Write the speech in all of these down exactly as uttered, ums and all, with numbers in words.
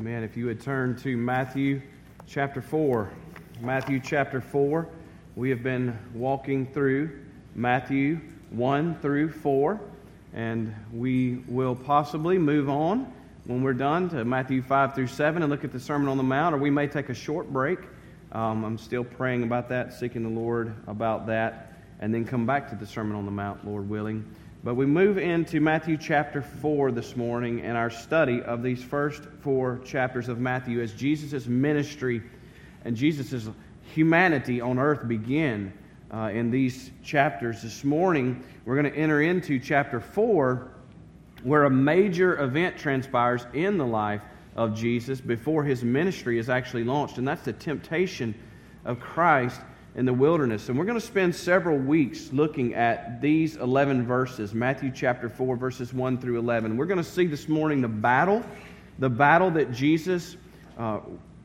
Amen. If you would turn to Matthew chapter four. Matthew chapter four. We have been walking through Matthew one through four, and we will possibly move on when we're done to Matthew five through seven and look at the Sermon on the Mount, or we may take a short break. Um, I'm still praying about that, seeking the Lord about that, and then come back to the Sermon on the Mount, Lord willing. But we move into Matthew chapter four this morning and our study of these first four chapters of Matthew as Jesus' ministry and Jesus' humanity on earth begin uh, in these chapters. This morning, we're going to enter into chapter four, where a major event transpires in the life of Jesus before his ministry is actually launched, and that's the temptation of Christ in the wilderness. And we're going to spend several weeks looking at these eleven verses, Matthew chapter four, verses one through eleven. We're going to see this morning the battle, the battle that Jesus uh,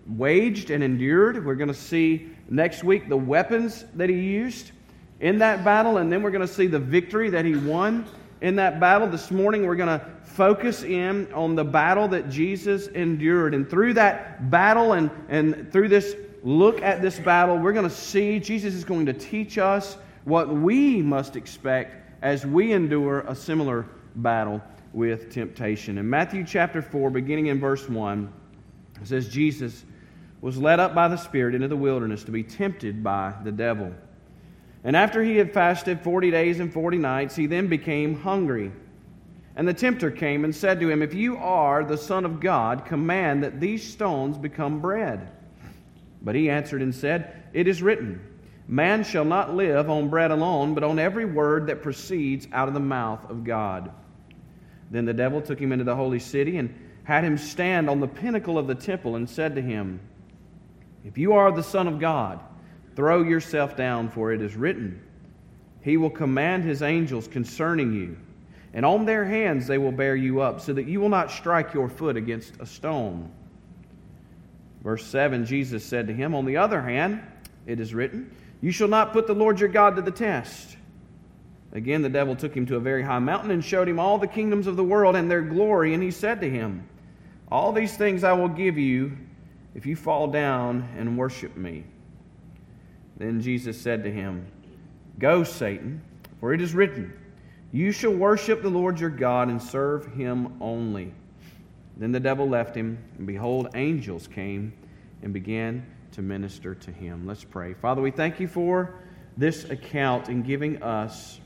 waged and endured. We're going to see next week the weapons that he used in that battle, and then we're going to see the victory that he won in that battle. This morning we're going to focus in on the battle that Jesus endured. And through that battle and, and through this look at this battle, we're going to see Jesus is going to teach us what we must expect as we endure a similar battle with temptation. In Matthew chapter four, beginning in verse one, it says, Jesus was led up by the Spirit into the wilderness to be tempted by the devil. And after he had fasted forty days and forty nights, he then became hungry. And the tempter came and said to him, If you are the Son of God, command that these stones become bread. But he answered and said, It is written, Man shall not live on bread alone, but on every word that proceeds out of the mouth of God. Then the devil took him into the holy city and had him stand on the pinnacle of the temple and said to him, If you are the Son of God, throw yourself down, for it is written, He will command His angels concerning you, and on their hands they will bear you up, so that you will not strike your foot against a stone. Verse seven, Jesus said to him, On the other hand, it is written, You shall not put the Lord your God to the test. Again, the devil took him to a very high mountain and showed him all the kingdoms of the world and their glory, and he said to him, All these things I will give you if you fall down and worship me. Then Jesus said to him, Go, Satan, for it is written, You shall worship the Lord your God and serve Him only. Then the devil left him, and behold, angels came and began to minister to him. Let's pray. Father, we thank you for this account in giving us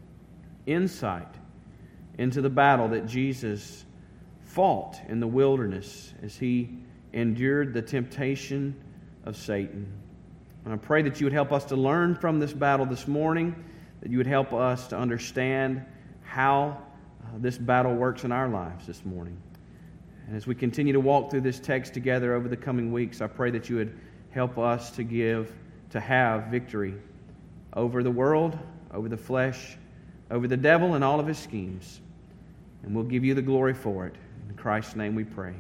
insight into the battle that Jesus fought in the wilderness as he endured the temptation of Satan. And I pray that you would help us to learn from this battle this morning, that you would help us to understand how uh, this battle works in our lives this morning. And as we continue to walk through this text together over the coming weeks, I pray that you would help us to give, to have victory over the world, over the flesh, over the devil and all of his schemes. And we'll give you the glory for it. In Christ's name we pray.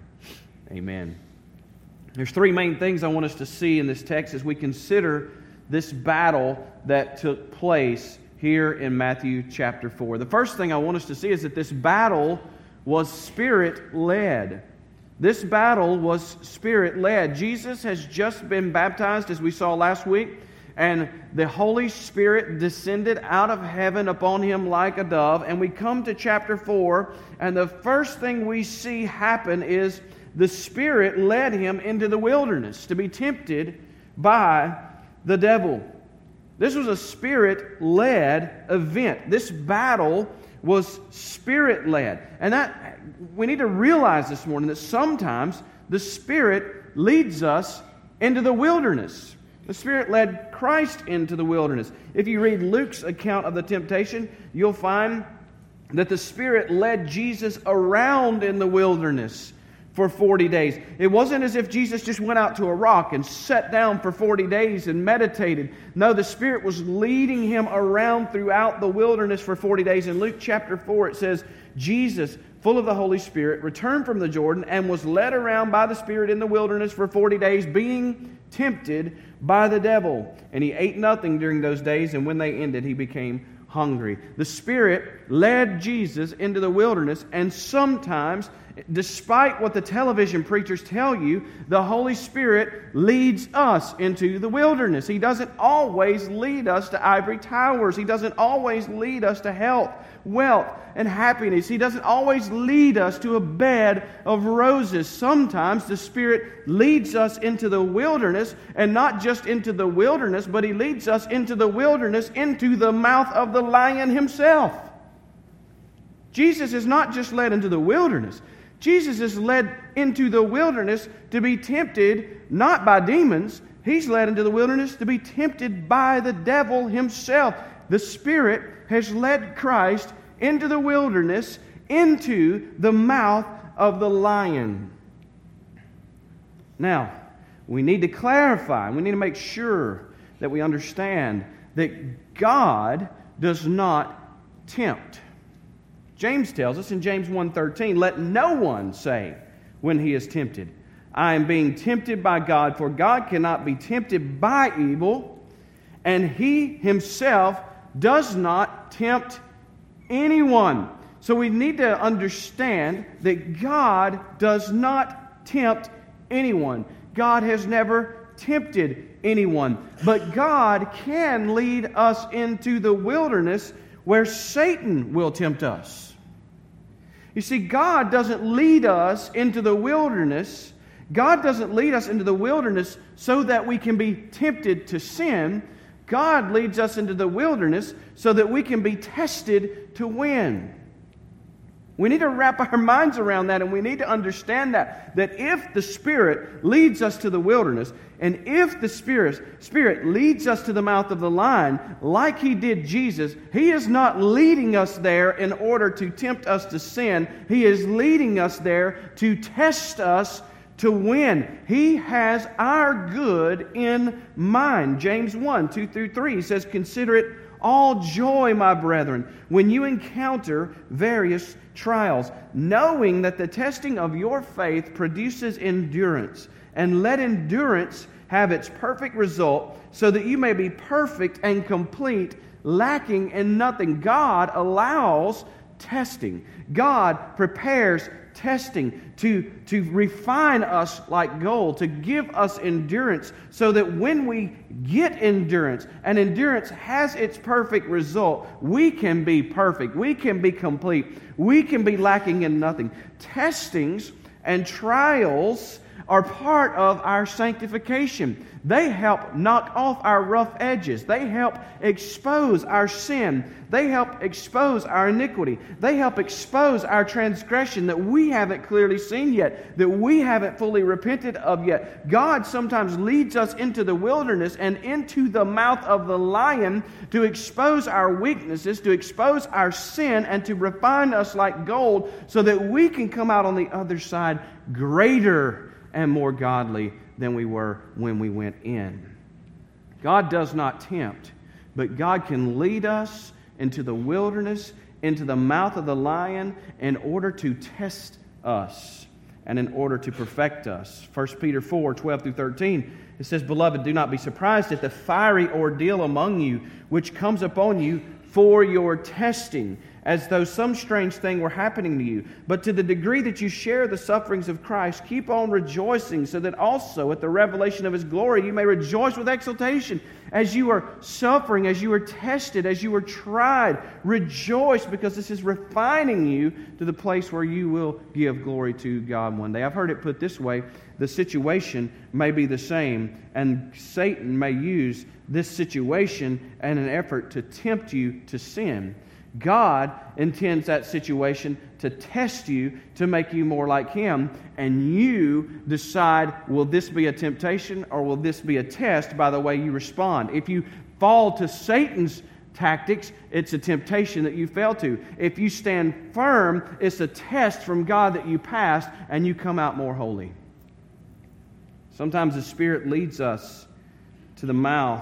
Amen. There's three main things I want us to see in this text as we consider this battle that took place here in Matthew chapter four. The first thing I want us to see is that this battle was Spirit-led. This battle was Spirit-led. Jesus has just been baptized, as we saw last week, and the Holy Spirit descended out of heaven upon him like a dove. And we come to chapter four, and the first thing we see happen is the Spirit led him into the wilderness to be tempted by the devil. This was a Spirit-led event. This battle was Spirit-led. And that we need to realize this morning that sometimes the Spirit leads us into the wilderness. The Spirit led Christ into the wilderness. If you read Luke's account of the temptation, you'll find that the Spirit led Jesus around in the wilderness for forty days. It wasn't as if Jesus just went out to a rock and sat down for forty days and meditated. No, the Spirit was leading him around throughout the wilderness for forty days. In Luke chapter four, it says, Jesus, full of the Holy Spirit, returned from the Jordan and was led around by the Spirit in the wilderness for forty days, being tempted by the devil. And he ate nothing during those days, and when they ended, he became hungry. The Spirit led Jesus into the wilderness, and sometimes Despite what the television preachers tell you, the Holy Spirit leads us into the wilderness. He doesn't always lead us to ivory towers. He doesn't always lead us to health, wealth, and happiness. He doesn't always lead us to a bed of roses. Sometimes the Spirit leads us into the wilderness, and not just into the wilderness, but He leads us into the wilderness, into the mouth of the lion himself. Jesus is not just led into the wilderness. Jesus is led into the wilderness to be tempted not by demons. He's led into the wilderness to be tempted by the devil himself. The Spirit has led Christ into the wilderness, into the mouth of the lion. Now, we need to clarify, we need to make sure that we understand that God does not tempt. James tells us in James one thirteen, let no one say when he is tempted, I am being tempted by God, for God cannot be tempted by evil, and He Himself does not tempt anyone. So we need to understand that God does not tempt anyone. God has never tempted anyone. But God can lead us into the wilderness where Satan will tempt us. You see, God doesn't lead us into the wilderness. God doesn't lead us into the wilderness so that we can be tempted to sin. God leads us into the wilderness so that we can be tested to win. We need to wrap our minds around that, and we need to understand that, that if the Spirit leads us to the wilderness, and if the Spirit, Spirit leads us to the mouth of the lion, like He did Jesus, He is not leading us there in order to tempt us to sin. He is leading us there to test us to win. He has our good in mind. James one, two through three says, consider it all joy, my brethren, when you encounter various trials, knowing that the testing of your faith produces endurance. And let endurance have its perfect result, so that you may be perfect and complete, lacking in nothing. God allows testing. God prepares testing to, to refine us like gold, to give us endurance, so that when we get endurance, and endurance has its perfect result, we can be perfect, we can be complete, we can be lacking in nothing. Testings and trials are part of our sanctification. They help knock off our rough edges. They help expose our sin. They help expose our iniquity. They help expose our transgression that we haven't clearly seen yet, that we haven't fully repented of yet. God sometimes leads us into the wilderness and into the mouth of the lion to expose our weaknesses, to expose our sin, and to refine us like gold, so that we can come out on the other side greater and more godly than we were when we went in. God does not tempt, but God can lead us into the wilderness, into the mouth of the lion, in order to test us and in order to perfect us. First Peter four, twelve through thirteen, it says, Beloved, do not be surprised at the fiery ordeal among you, which comes upon you for your testing, as though some strange thing were happening to you. But to the degree that you share the sufferings of Christ, keep on rejoicing, so that also at the revelation of His glory you may rejoice with exultation. As you are suffering, as you are tested, as you are tried, rejoice, because this is refining you to the place where you will give glory to God one day. I've heard it put this way: the situation may be the same, and Satan may use this situation in an effort to tempt you to sin. God intends that situation to test you, to make you more like Him, and you decide, will this be a temptation or will this be a test by the way you respond. If you fall to Satan's tactics, it's a temptation that you fell to. If you stand firm, it's a test from God that you passed, and you come out more holy. Sometimes the Spirit leads us to the mouth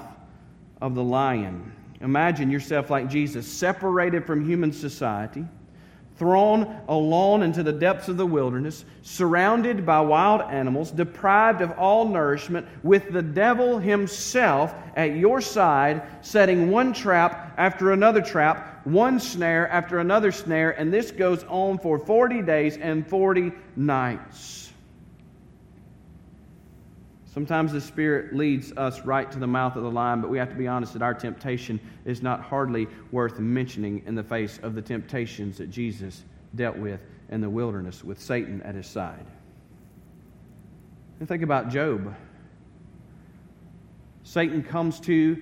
of the lion. Imagine yourself like Jesus, separated from human society, thrown alone into the depths of the wilderness, surrounded by wild animals, deprived of all nourishment, with the devil himself at your side, setting one trap after another trap, one snare after another snare, and this goes on for forty days and forty nights. Sometimes the Spirit leads us right to the mouth of the lion, but we have to be honest that our temptation is not hardly worth mentioning in the face of the temptations that Jesus dealt with in the wilderness with Satan at his side. And think about Job. Satan comes to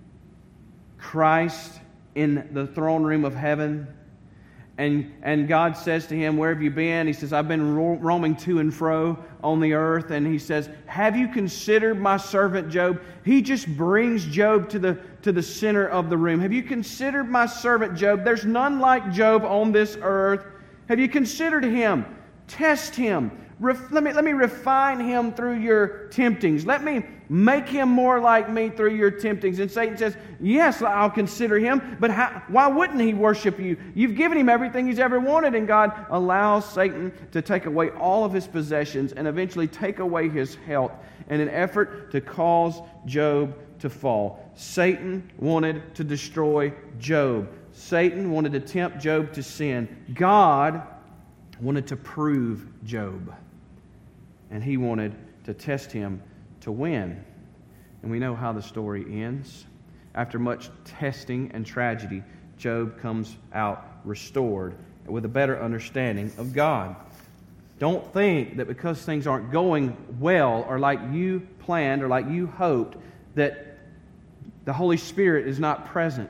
Christ in the throne room of heaven, and, and God says to him, "Where have you been?" He says, "I've been ro- roaming to and fro on the earth." And he says, "Have you considered my servant Job?" He just brings Job to the, to the center of the room. "Have you considered my servant Job? There's none like Job on this earth. Have you considered him? Test him. Ref, let me, let me refine him through your temptings. Let me make him more like me through your temptings." And Satan says, "Yes, I'll consider him, but how, why wouldn't he worship you? You've given him everything he's ever wanted." And God allows Satan to take away all of his possessions and eventually take away his health in an effort to cause Job to fall. Satan wanted to destroy Job. Satan wanted to tempt Job to sin. God wanted to prove Job. And he wanted to test him to win. And we know how the story ends. After much testing and tragedy, Job comes out restored with a better understanding of God. Don't think that because things aren't going well or like you planned or like you hoped that the Holy Spirit is not present.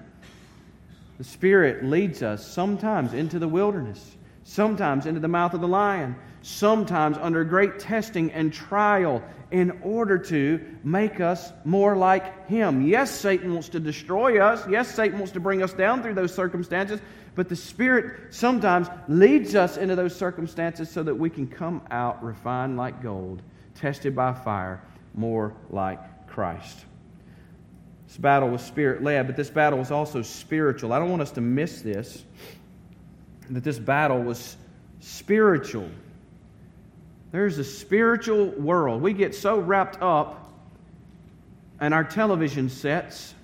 The Spirit leads us sometimes into the wilderness, sometimes into the mouth of the lion, sometimes under great testing and trial in order to make us more like Him. Yes, Satan wants to destroy us. Yes, Satan wants to bring us down through those circumstances. But the Spirit sometimes leads us into those circumstances so that we can come out refined like gold, tested by fire, more like Christ. This battle was Spirit-led, but this battle was also spiritual. I don't want us to miss this, that this battle was spiritual. There's a spiritual world. We get so wrapped up in our television sets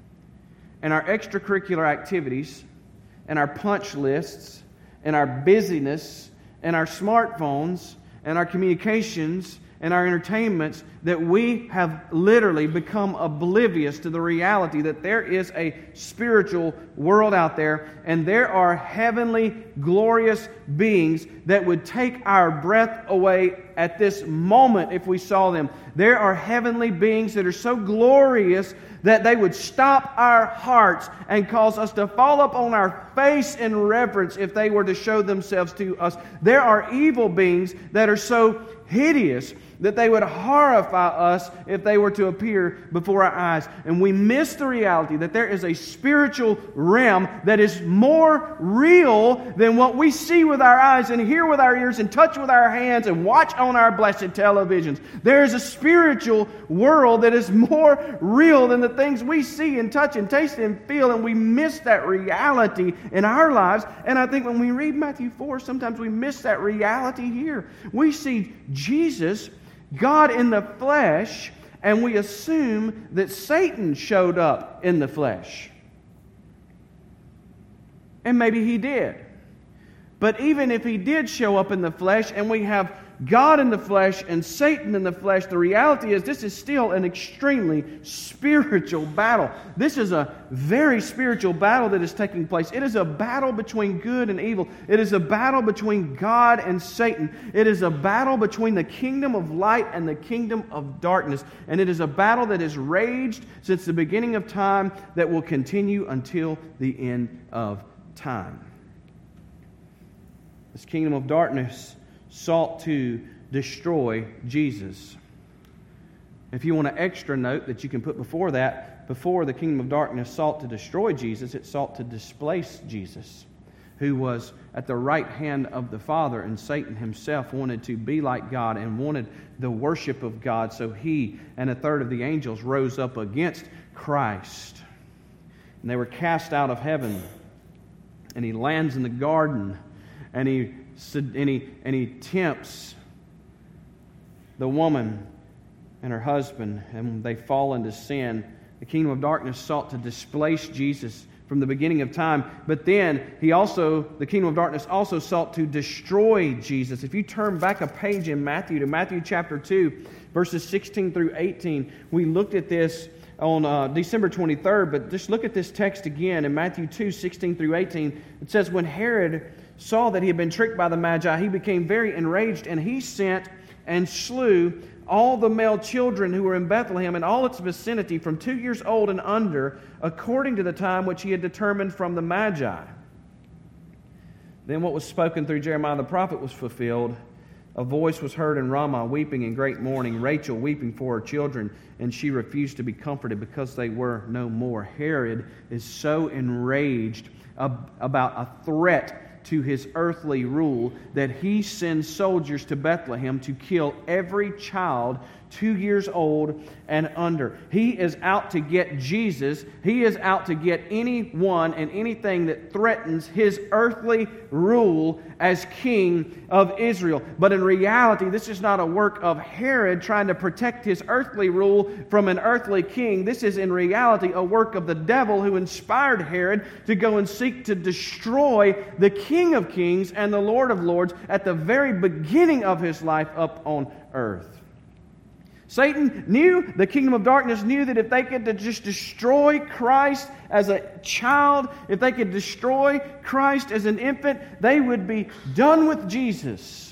and our extracurricular activities and our punch lists and our busyness and our smartphones and our communications and our entertainments that we have literally become oblivious to the reality that there is a spiritual world out there, and there are heavenly, glorious beings that would take our breath away at this moment if we saw them. There are heavenly beings that are so glorious that they would stop our hearts and cause us to fall up on our face in reverence if they were to show themselves to us. There are evil beings that are so hideous that they would horrify us if they were to appear before our eyes. And we miss the reality that there is a spiritual realm that is more real than what we see with our eyes and hear with our ears and touch with our hands and watch on our blessed televisions. There is a spiritual world that is more real than the things we see and touch and taste and feel, and we miss that reality in our lives. And I think when we read Matthew four, sometimes we miss that reality here. We see Jesus, God in the flesh, and we assume that Satan showed up in the flesh. And maybe he did. But even if he did show up in the flesh and we have God in the flesh and Satan in the flesh, the reality is this is still an extremely spiritual battle. This is a very spiritual battle that is taking place. It is a battle between good and evil. It is a battle between God and Satan. It is a battle between the kingdom of light and the kingdom of darkness. And it is a battle that has raged since the beginning of time that will continue until the end of time. This kingdom of darkness sought to destroy Jesus. If you want an extra note that you can put before that, before the kingdom of darkness sought to destroy Jesus, it sought to displace Jesus, who was at the right hand of the Father, and Satan himself wanted to be like God and wanted the worship of God, so he and a third of the angels rose up against Christ. And they were cast out of heaven, and he lands in the garden, and he And he, and he tempts the woman and her husband, and they fall into sin. The kingdom of darkness sought to displace Jesus from the beginning of time. But then he also, the kingdom of darkness also sought to destroy Jesus. If you turn back a page in Matthew to Matthew chapter two, verses sixteen through eighteen, we looked at this on uh, December twenty-third, but just look at this text again in Matthew two, sixteen through eighteen. It says, when Herod saw that he had been tricked by the Magi, he became very enraged, and he sent and slew all the male children who were in Bethlehem and all its vicinity from two years old and under, according to the time which he had determined from the Magi. Then what was spoken through Jeremiah the prophet was fulfilled. A voice was heard in Ramah, weeping in great mourning, Rachel weeping for her children, and she refused to be comforted because they were no more. Herod is so enraged ab- about a threat to his earthly rule that he sends soldiers to Bethlehem to kill every child two years old and under. He is out to get Jesus. He is out to get anyone and anything that threatens his earthly rule as king of Israel. But in reality, this is not a work of Herod trying to protect his earthly rule from an earthly king. This is in reality a work of the devil who inspired Herod to go and seek to destroy the King of Kings and the Lord of Lords at the very beginning of his life up on earth. Satan knew, the kingdom of darkness knew that if they could just destroy Christ as a child, if they could destroy Christ as an infant, they would be done with Jesus.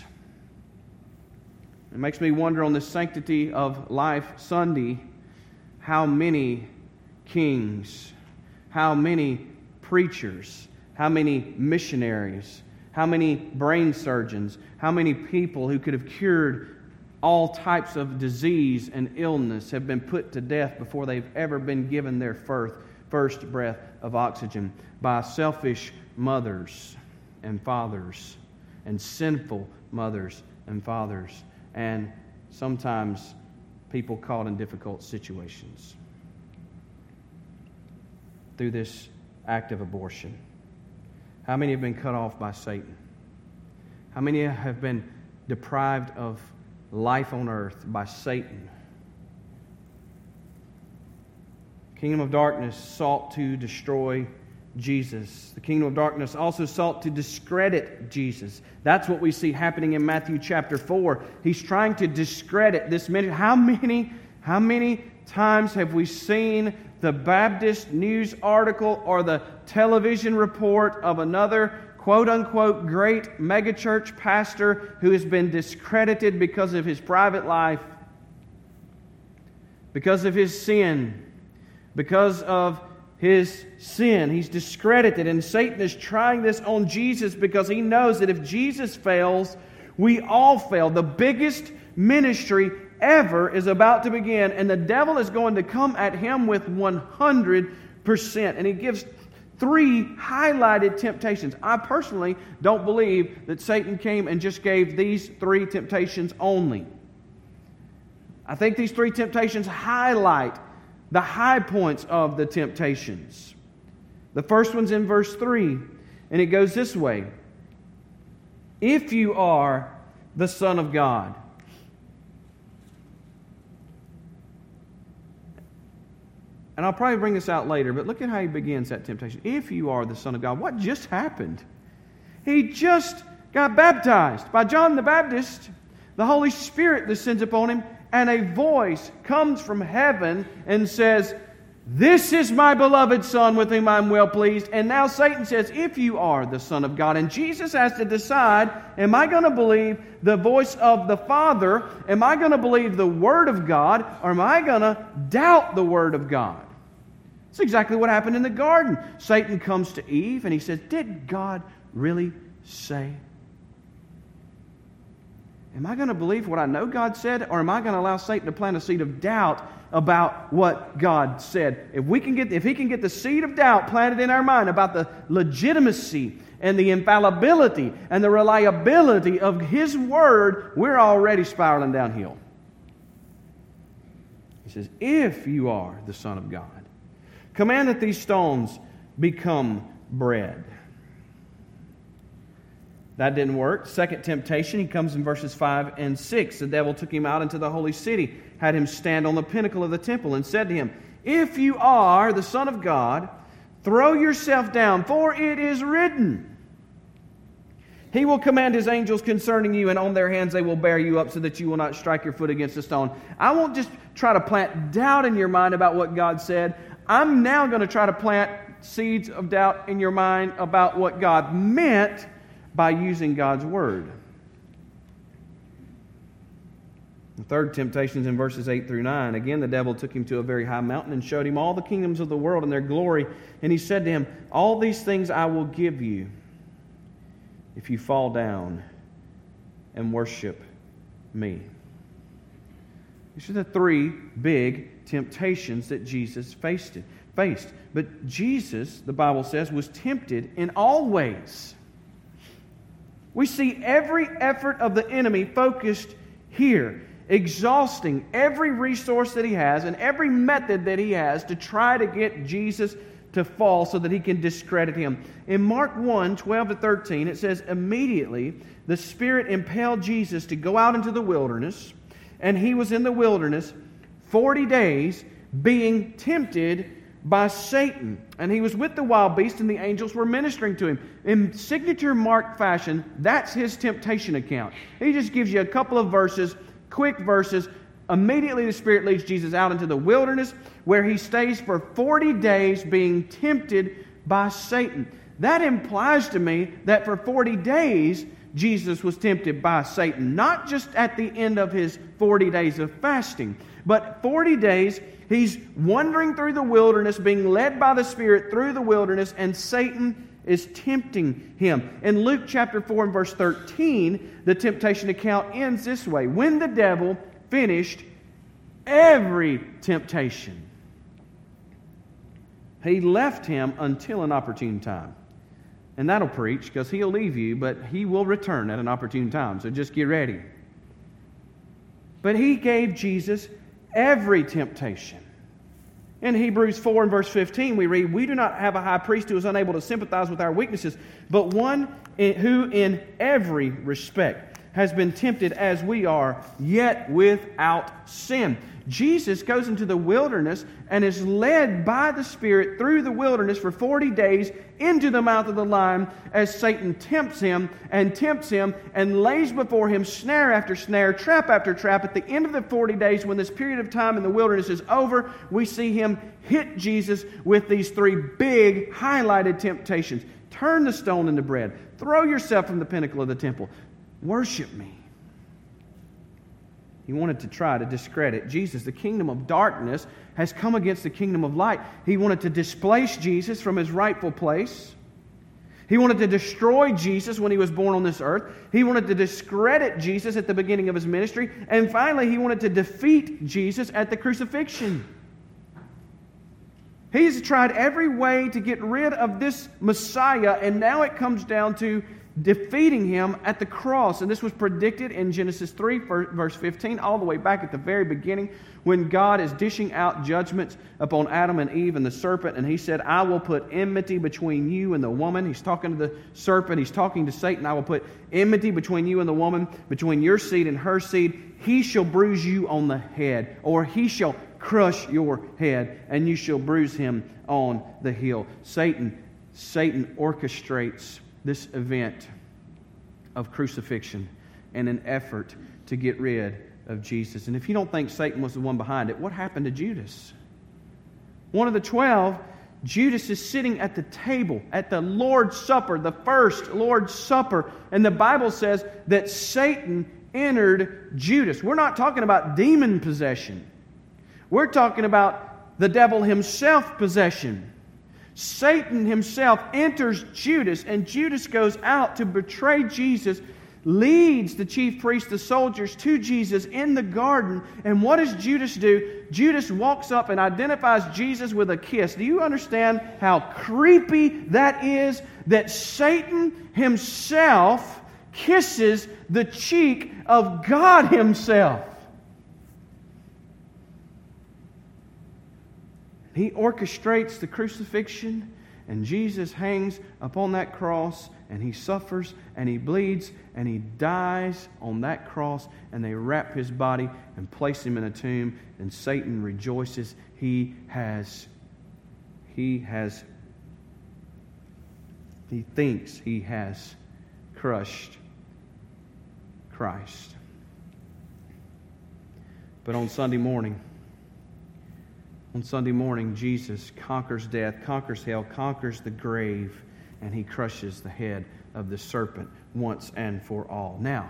It makes me wonder on this Sanctity of Life Sunday, how many kings, how many preachers, how many missionaries, how many brain surgeons, how many people who could have cured all types of disease and illness have been put to death before they've ever been given their first, first breath of oxygen by selfish mothers and fathers and sinful mothers and fathers and sometimes people caught in difficult situations through this act of abortion. How many have been cut off by Satan? How many have been deprived of life on earth by Satan? Kingdom of darkness sought to destroy Jesus. The kingdom of darkness also sought to discredit Jesus. That's what we see happening in Matthew chapter four. He's trying to discredit this ministry. How many, how many times have we seen the Baptist news article or the television report of another quote-unquote great megachurch pastor who has been discredited because of his private life, because of his sin, because of his sin? He's discredited, and Satan is trying this on Jesus because he knows that if Jesus fails, we all fail. The biggest ministry ever is about to begin, and the devil is going to come at him with one hundred percent. And he gives three highlighted temptations. I personally don't believe that Satan came and just gave these three temptations only. I think these three temptations highlight the high points of the temptations. The first one's in verse three, and it goes this way: if you are the Son of God. And I'll probably bring this out later, but look at how he begins that temptation. If you are the Son of God. What just happened? He just got baptized by John the Baptist. The Holy Spirit descends upon him, and a voice comes from heaven and says, "This is my beloved Son with whom I'm well pleased." And now Satan says, if you are the Son of God. And Jesus has to decide, am I going to believe the voice of the Father? Am I going to believe the Word of God? Or am I going to doubt the Word of God? That's exactly what happened in the garden. Satan comes to Eve and he says, did God really say? Am I going to believe what I know God said, or am I going to allow Satan to plant a seed of doubt about what God said? If we can get, if he can get the seed of doubt planted in our mind about the legitimacy and the infallibility and the reliability of His Word, we're already spiraling downhill. He says, if you are the Son of God, command that these stones become bread. That didn't work. Second temptation, he comes in verses five and six. The devil took him out into the holy city, had him stand on the pinnacle of the temple, and said to him, if you are the Son of God, Throw yourself down, for it is written, He will command His angels concerning you, and on their hands they will bear you up so that you will not strike your foot against a stone. I won't just try to plant doubt in your mind about what God said. I'm now going to try to plant seeds of doubt in your mind about what God meant by using God's Word. The third temptation is in verses eight through nine. Again, the devil took him to a very high mountain and showed him all the kingdoms of the world and their glory. And he said to him, All these things I will give you if you fall down and worship me. These are the three big temptations that Jesus faced. faced. But Jesus, the Bible says, was tempted in all ways. We see every effort of the enemy focused here, exhausting every resource that he has and every method that he has to try to get Jesus to fall so that he can discredit him. In Mark one, twelve to thirteen, it says, Immediately the Spirit impelled Jesus to go out into the wilderness, and he was in the wilderness forty days being tempted by Satan. And he was with the wild beast, and the angels were ministering to him. In signature Mark fashion, that's his temptation account. He just gives you a couple of verses, quick verses. Immediately the Spirit leads Jesus out into the wilderness, where he stays for forty days being tempted by Satan. That implies to me that for forty days Jesus was tempted by Satan. Not just at the end of his forty days of fasting, but forty days he's wandering through the wilderness, being led by the Spirit through the wilderness, and Satan is tempting him. In Luke chapter four and verse thirteen, the temptation account ends this way. When the devil finished every temptation, he left him until an opportune time. And that'll preach, because he'll leave you, but he will return at an opportune time. So just get ready. But he gave Jesus every temptation. In Hebrews four and verse fifteen, we read, We do not have a high priest who is unable to sympathize with our weaknesses, but one who in every respect has been tempted as we are, yet without sin. Jesus goes into the wilderness and is led by the Spirit through the wilderness for forty days into the mouth of the lion as Satan tempts him and tempts him and lays before him snare after snare, trap after trap. At the end of the forty days, when this period of time in the wilderness is over, we see him hit Jesus with these three big highlighted temptations. Turn the stone into bread. Throw yourself from the pinnacle of the temple. Worship me. He wanted to try to discredit Jesus. The kingdom of darkness has come against the kingdom of light. He wanted to displace Jesus from his rightful place. He wanted to destroy Jesus when he was born on this earth. He wanted to discredit Jesus at the beginning of his ministry. And finally, he wanted to defeat Jesus at the crucifixion. He's tried every way to get rid of this Messiah, and now it comes down to defeating him at the cross. And this was predicted in Genesis three, verse fifteen, all the way back at the very beginning, when God is dishing out judgments upon Adam and Eve and the serpent. And he said, I will put enmity between you and the woman. He's talking to the serpent. He's talking to Satan. I will put enmity between you and the woman, between your seed and her seed. He shall bruise you on the head, or he shall crush your head, and you shall bruise him on the heel. Satan, Satan orchestrates this event of crucifixion in an effort to get rid of Jesus. And if you don't think Satan was the one behind it, what happened to Judas? One of the twelve, Judas is sitting at the table at the Lord's Supper, the first Lord's Supper, and the Bible says that Satan entered Judas. We're not talking about demon possession. We're talking about the devil himself possession. Satan himself enters Judas, and Judas goes out to betray Jesus, leads the chief priests, the soldiers, to Jesus in the garden. And what does Judas do? Judas walks up and identifies Jesus with a kiss. Do you understand how creepy that is? That Satan himself kisses the cheek of God himself. He orchestrates the crucifixion, and Jesus hangs upon that cross, and he suffers, and he bleeds, and he dies on that cross, and they wrap his body and place him in a tomb, and Satan rejoices. He has, he has He thinks he has crushed Christ. But on Sunday morning, on Sunday morning, Jesus conquers death, conquers hell, conquers the grave, and He crushes the head of the serpent once and for all. Now,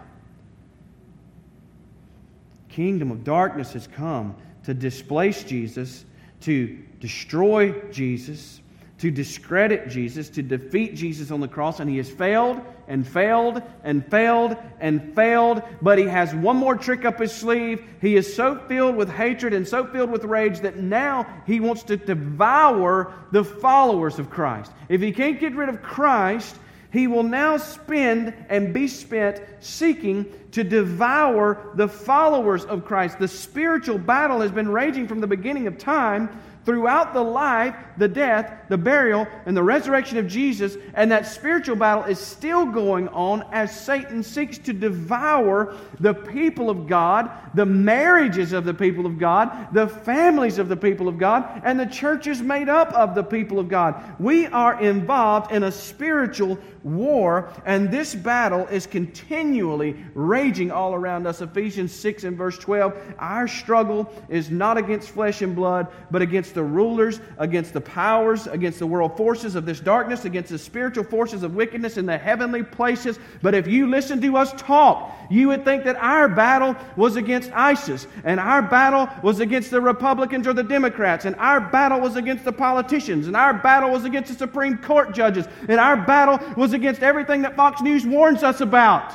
kingdom of darkness has come to displace Jesus, to destroy Jesus, to discredit Jesus, to defeat Jesus on the cross, and he has failed and failed and failed and failed, but he has one more trick up his sleeve. He is so filled with hatred and so filled with rage that now he wants to devour the followers of Christ. If he can't get rid of Christ, he will now spend and be spent seeking to devour the followers of Christ. The spiritual battle has been raging from the beginning of time throughout the life, the death, the burial, and the resurrection of Jesus, and that spiritual battle is still going on as Satan seeks to devour the people of God, the marriages of the people of God, the families of the people of God, and the churches made up of the people of God. We are involved in a spiritual war, and this battle is continually raging all around us. Ephesians six and verse twelve, our struggle is not against flesh and blood, but against the rulers, against the powers, against the world forces of this darkness, against the spiritual forces of wickedness in the heavenly places. But if you listen to us talk, you would think that our battle was against ISIS, and our battle was against the Republicans or the Democrats, and our battle was against the politicians, and our battle was against the Supreme Court judges, and our battle was against everything that Fox News warns us about.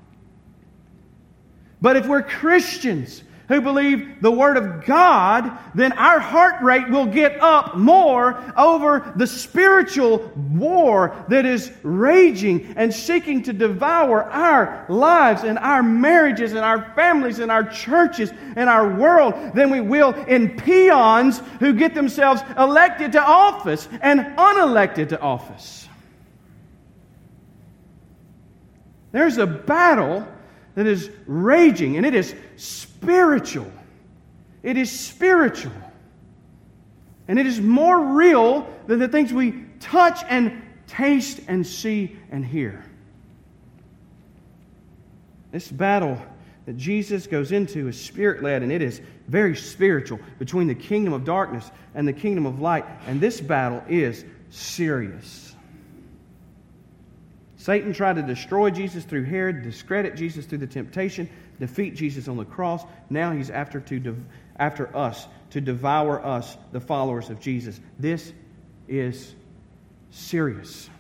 But if we're Christians who believe the Word of God, then our heart rate will get up more over the spiritual war that is raging and seeking to devour our lives and our marriages and our families and our churches and our world than we will in peons who get themselves elected to office and unelected to office. There's a battle that is raging, and it is spiritual. It is spiritual. And it is more real than the things we touch and taste and see and hear. This battle that Jesus goes into is spirit-led, and it is very spiritual between the kingdom of darkness and the kingdom of light. And this battle is serious. Satan tried to destroy Jesus through Herod, discredit Jesus through the temptation, defeat Jesus on the cross. Now he's after to de- after us, to devour us, the followers of Jesus. This is serious.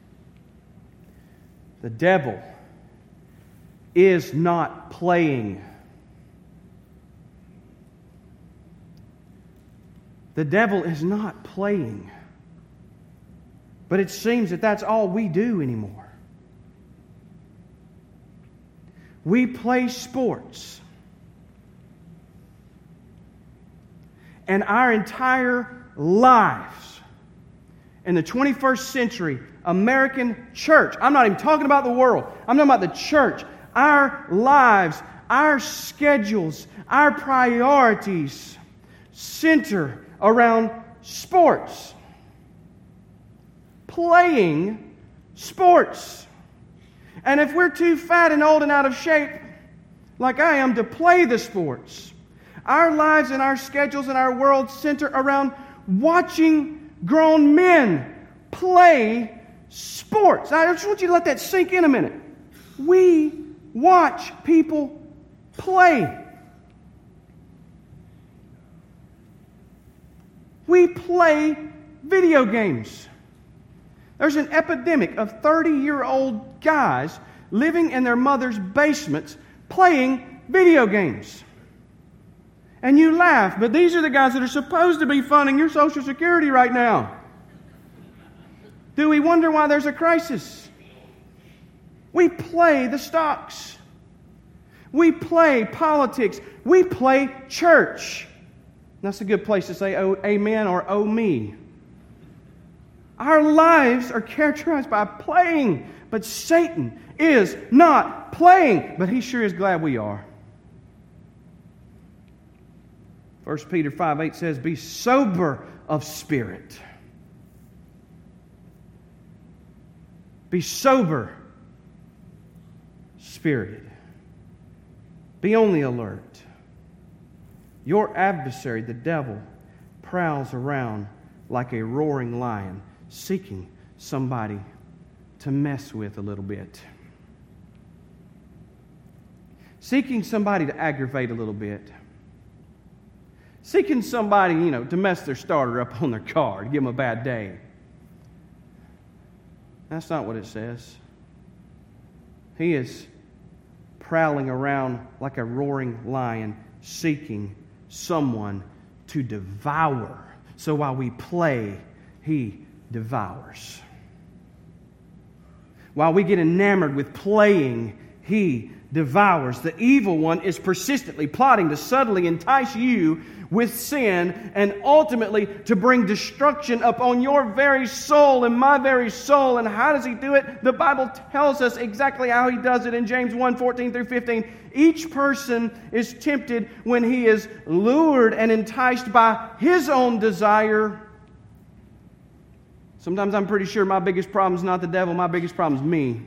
The devil is not playing. The devil is not playing. But it seems that that's all we do anymore. We play sports. And our entire lives in the twenty-first century American church, I'm not even talking about the world, I'm talking about the church, our lives, our schedules, our priorities center around sports. Playing sports. And if we're too fat and old and out of shape, like I am, to play the sports, our lives and our schedules and our world center around watching grown men play sports. I just want you to let that sink in a minute. We watch people play. We play video games. There's an epidemic of thirty-year-old guys living in their mother's basements playing video games. And you laugh, but these are the guys that are supposed to be funding your Social Security right now. Do we wonder why there's a crisis? We play the stocks. We play politics. We play church. That's a good place to say oh, amen or oh me. Our lives are characterized by playing, but Satan is not playing, but he sure is glad we are. First Peter five eight says, be sober of spirit. Be sober spirited. Be on the alert. Your adversary, the devil, prowls around like a roaring lion, seeking somebody to mess with a little bit. Seeking somebody to aggravate a little bit. Seeking somebody, you know, to mess their starter up on their car, to give them a bad day. That's not what it says. He is prowling around like a roaring lion, seeking someone to devour. So while we play, he devours. While we get enamored with playing, he devours. The evil one is persistently plotting to subtly entice you with sin and ultimately to bring destruction upon your very soul and my very soul. And how does he do it? The Bible tells us exactly how he does it in James one, fourteen through fifteen. Each person is tempted when he is lured and enticed by his own desire. Sometimes I'm pretty sure my biggest problem is not the devil, my biggest problem is me.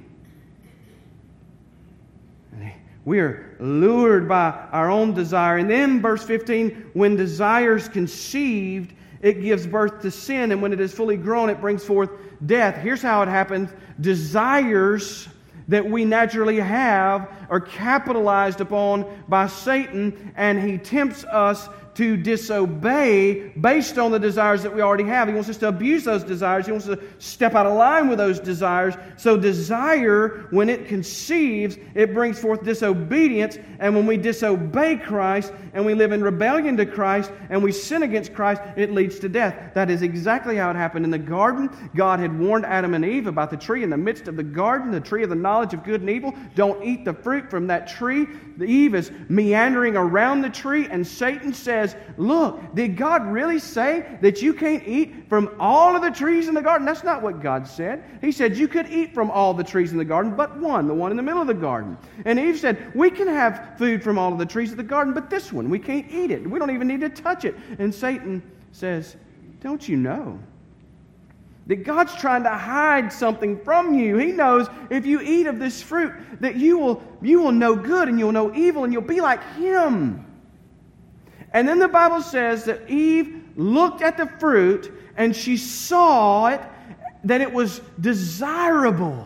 We are lured by our own desire. And then verse fifteen, when desire is conceived, it gives birth to sin. And when it is fully grown, it brings forth death. Here's how it happens. Desires that we naturally have are capitalized upon by Satan, and he tempts us to disobey based on the desires that we already have. He wants us to abuse those desires. He wants us to step out of line with those desires. So desire, when it conceives, it brings forth disobedience. And when we disobey Christ and we live in rebellion to Christ and we sin against Christ, it leads to death. That is exactly how it happened in the garden. God had warned Adam and Eve about the tree in the midst of the garden, the tree of the knowledge of good and evil. Don't eat the fruit from that tree. Eve is meandering around the tree, and Satan says, look, did God really say that you can't eat from all of the trees in the garden? That's not what God said. He said you could eat from all the trees in the garden, but one, the one in the middle of the garden. And Eve said, we can have food from all of the trees of the garden, but this one, we can't eat it. We don't even need to touch it. And Satan says, don't you know that God's trying to hide something from you? He knows if you eat of this fruit that you will, you will know good and you'll know evil and you'll be like Him. And then the Bible says that Eve looked at the fruit and she saw it, that it was desirable.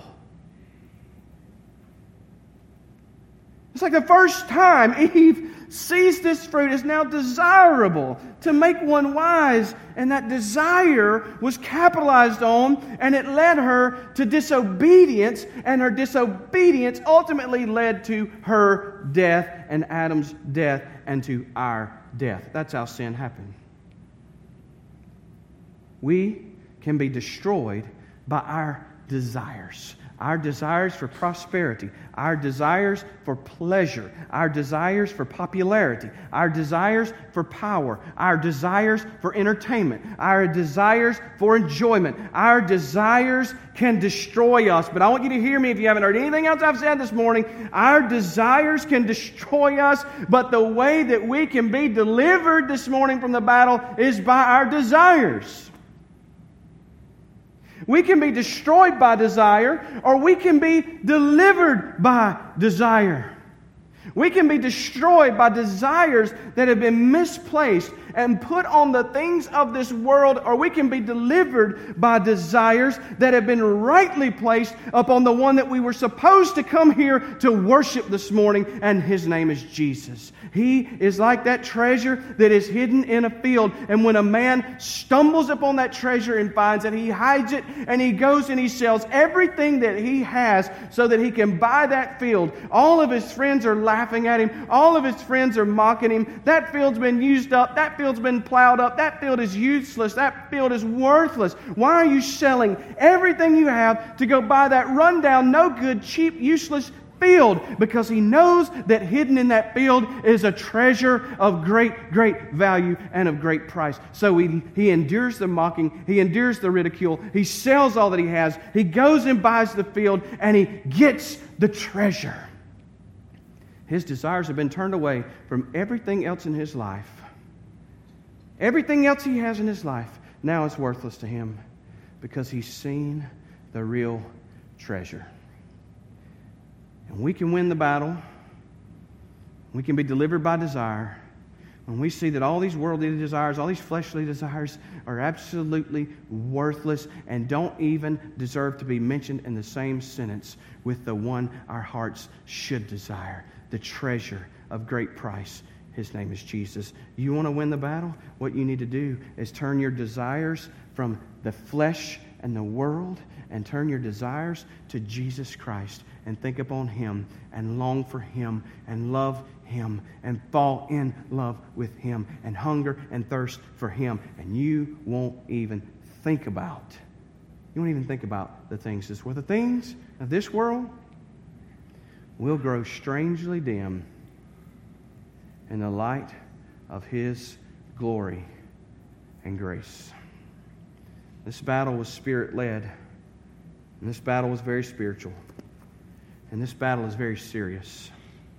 It's like the first time Eve sees this fruit is now desirable to make one wise. And that desire was capitalized on, and it led her to disobedience. And her disobedience ultimately led to her death and Adam's death and to our death. That's how sin happened. We can be destroyed by our desires. Our desires for prosperity, our desires for pleasure, our desires for popularity, our desires for power, our desires for entertainment, our desires for enjoyment. Our desires can destroy us. But I want you to hear me if you haven't heard anything else I've said this morning. Our desires can destroy us, but the way that we can be delivered this morning from the battle is by our desires. We can be destroyed by desire, or we can be delivered by desire. We can be destroyed by desires that have been misplaced and put on the things of this world, or we can be delivered by desires that have been rightly placed upon the one that we were supposed to come here to worship this morning, and His name is Jesus. He is like that treasure that is hidden in a field, and when a man stumbles upon that treasure and finds it, he hides it, and he goes and he sells everything that he has so that he can buy that field. All of his friends are laughing at him. All of his friends are mocking him. That field's been used up. That field's been plowed up. That field is useless. That field is worthless. Why are you selling everything you have to go buy that rundown, no good, cheap, useless field? Because he knows that hidden in that field is a treasure of great, great value and of great price. So he, he endures the mocking. He endures the ridicule. He sells all that he has. He goes and buys the field, and he gets the treasure. His desires have been turned away from everything else in his life. Everything else he has in his life now is worthless to him because he's seen the real treasure. And we can win the battle. We can be delivered by desire when we see that all these worldly desires, all these fleshly desires are absolutely worthless and don't even deserve to be mentioned in the same sentence with the one our hearts should desire, the treasure of great price. His name is Jesus. You want to win the battle? What you need to do is turn your desires from the flesh and the world and turn your desires to Jesus Christ and think upon Him and long for Him and love Him and fall in love with Him and hunger and thirst for Him. And you won't even think about, you won't even think about the things this world. The things of this world will grow strangely dim in the light of His glory and grace. This battle was Spirit-led, and this battle was very spiritual, and this battle is very serious.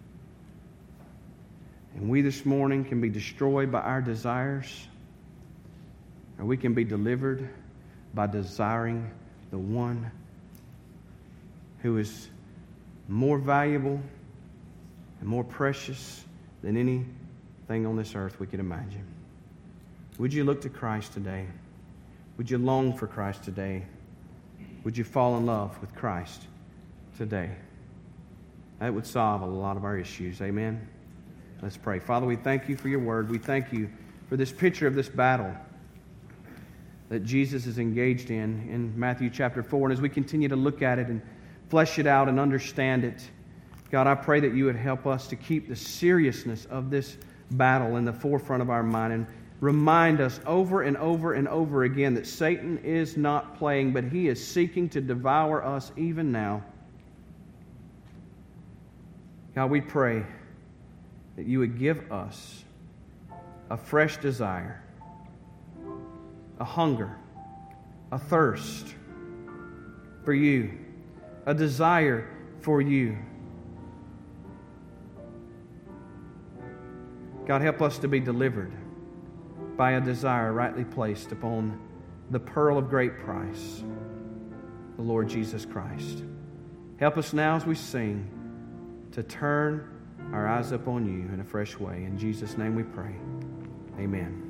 And we this morning can be destroyed by our desires, or we can be delivered by desiring the one who is more valuable and more precious than anything on this earth we could imagine. Would you look to Christ today? Would you long for Christ today? Would you fall in love with Christ today? That would solve a lot of our issues. Amen? Let's pray. Father, we thank You for Your word. We thank You for this picture of this battle that Jesus is engaged in in Matthew chapter four. And as we continue to look at it and flesh it out and understand it, God, I pray that You would help us to keep the seriousness of this battle in the forefront of our mind and remind us over and over and over again that Satan is not playing, but he is seeking to devour us even now. God, we pray that You would give us a fresh desire, a hunger, a thirst for You, a desire for You. God, help us to be delivered by a desire rightly placed upon the pearl of great price, the Lord Jesus Christ. Help us now as we sing to turn our eyes upon You in a fresh way. In Jesus' name we pray. Amen.